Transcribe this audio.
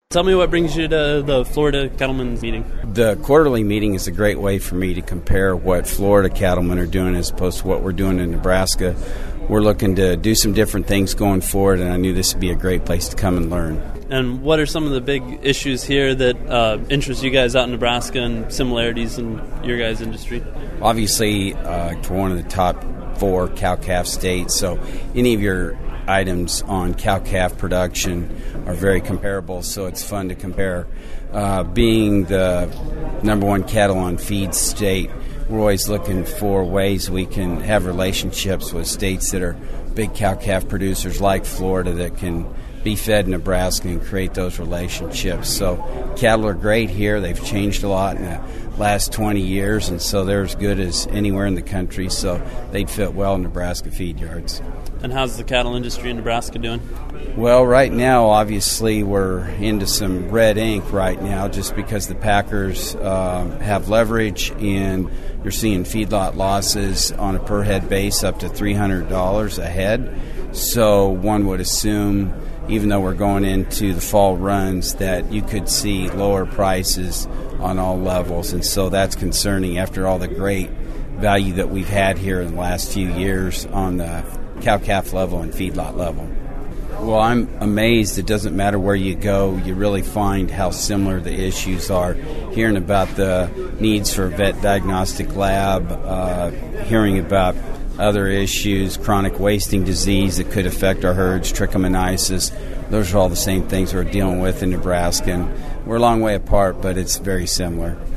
Tell me what brings you to the Florida Cattlemen's meeting. The quarterly meeting is a great way for me to compare what Florida cattlemen are doing as opposed to what we're doing in Nebraska. We're looking to do some different things going forward, and I knew this would be a great place to come and learn. And what are some of the big issues here that interest you guys out in Nebraska and similarities in your guys' industry? Obviously, we're one of the top 4 cow-calf states, so any of your items on cow-calf production are very comparable, so it's fun to compare. Being the number 1 cattle on feed state, we're always looking for ways we can have relationships with states that are big cow-calf producers like Florida that can be fed in Nebraska and create those relationships. So cattle are great here. They've changed a lot in the last 20 years, and so they're as good as anywhere in the country, so they'd fit well in Nebraska feed yards. And how's the cattle industry in Nebraska doing? Well, right now, obviously, we're into some red ink right now just because the packers have leverage, and you're seeing feedlot losses on a per-head base up to $300 a head. So one would assume, even though we're going into the fall runs, that you could see lower prices on all levels. And so that's concerning after all the great value that we've had here in the last few years on the cow-calf level and feedlot level. Well, I'm amazed. It doesn't matter where you go. You really find how similar the issues are. Hearing about the needs for a vet diagnostic lab, hearing about other issues, chronic wasting disease that could affect our herds, trichomoniasis. Those are all the same things we're dealing with in Nebraska. And we're a long way apart, but it's very similar.